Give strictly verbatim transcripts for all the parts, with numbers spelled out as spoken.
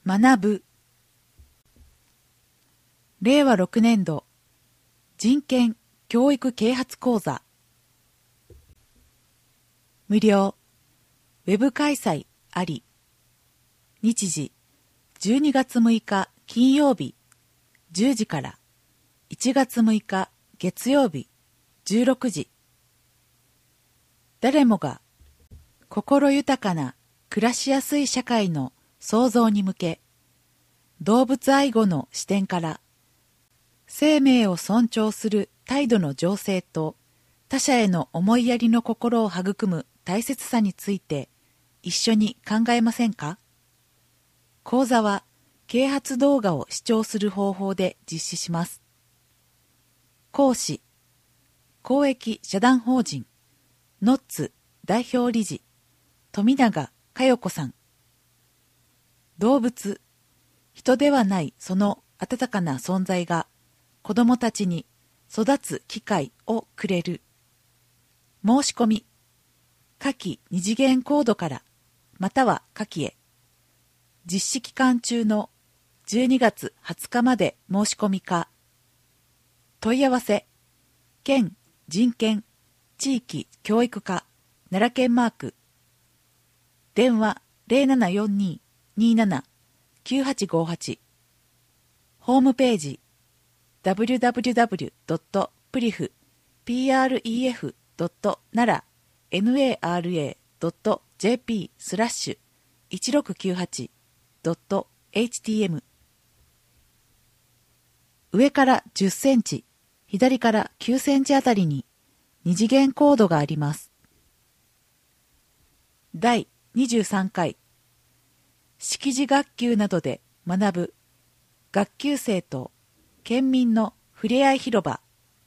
学ぶ。れいわろくねんど人権教育啓発講座。無料。ウェブ開催あり。日時じゅうにがつむいか金曜日じゅうじからいちがつむいか月曜日じゅうろくじ。誰もが心豊かな暮らしやすい社会の創造に向け、動物愛護の視点から生命を尊重する態度の醸成と他者への思いやりの心を育む大切さについて一緒に考えませんか？講座は啓発動画を視聴する方法で実施します。講師、公益社団法人ノッツ代表理事富永佳代子さん。動物、人ではないその温かな存在が子どもたちに育つ機会をくれる。申し込み、下記二次元コードからまたは下記へ。実施期間中のじゅうにがつはつかまで申し込みか。問い合わせ、県人権地域教育課奈良県マーク。電話 ゼロななよんに にーなな きゅうはちごはち。ホームページ ダブリュダブリュダブリュドットプリフ プレフ ドットナラ ナラ ドット ジェーピー スラッシュいちろくきゅうはち ドット エイチティーエム。 上からじゅっセンチ、左からきゅうセンチあたりに二次元コードがあります。だいにじゅうさんかい識字学級などで学ぶ学級生と県民のふれあい広場。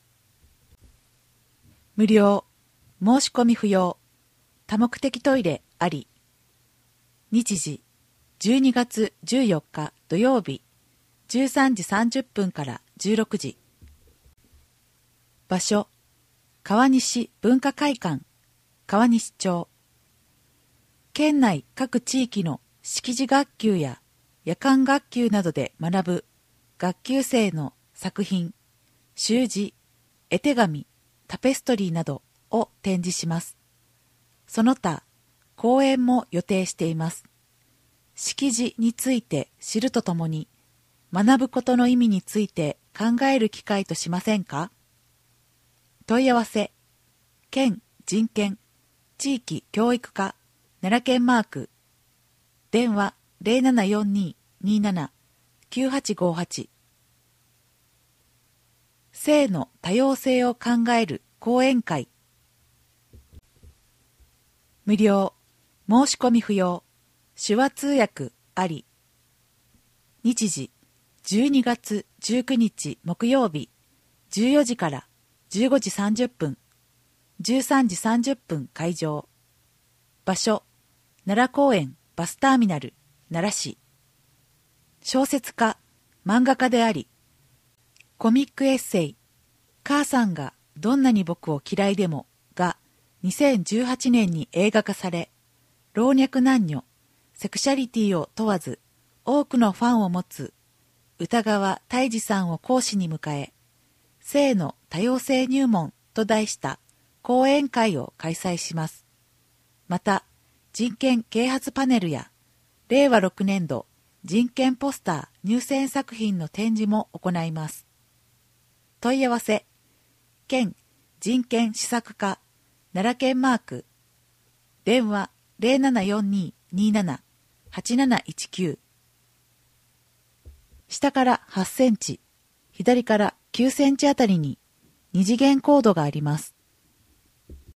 無料、申し込み不要、多目的トイレあり。日時じゅうにがつじゅうよっか土曜日じゅうさんじさんじゅっぷんからじゅうろくじ。場所、川西文化会館川西町。県内各地域の識字学級や夜間学級などで学ぶ学級生の作品、習字、絵手紙、タペストリーなどを展示します。その他、講演も予定しています。識字について知るとともに、学ぶことの意味について考える機会としませんか？問い合わせ、県人権地域教育課奈良県マーク。電話 ゼロななよんに にーなな きゅうはちごはち。性の多様性を考える講演会。無料、申し込み不要、手話通訳あり。日時じゅうにがつじゅうくにち木曜日じゅうよじからじゅうごじさんじゅっぷん、じゅうさんじさんじゅっぷん会場。場所、奈良公園バスターミナル奈良市。小説家、漫画家であり、コミックエッセイ母さんがどんなに僕を嫌いでもがにせんじゅうはちねんに映画化され、老若男女セクシャリティを問わず多くのファンを持つ歌川泰治さんを講師に迎え、性の多様性入門と題した講演会を開催します。また、人権啓発パネルやれいわろくねんど人権ポスター入選作品の展示も行います。問い合わせ、県人権施策課奈良県マーク。電話 ゼロななよんに にーなな はちなないちきゅう。下からはちセンチ、左からきゅうセンチあたりに二次元コードがあります。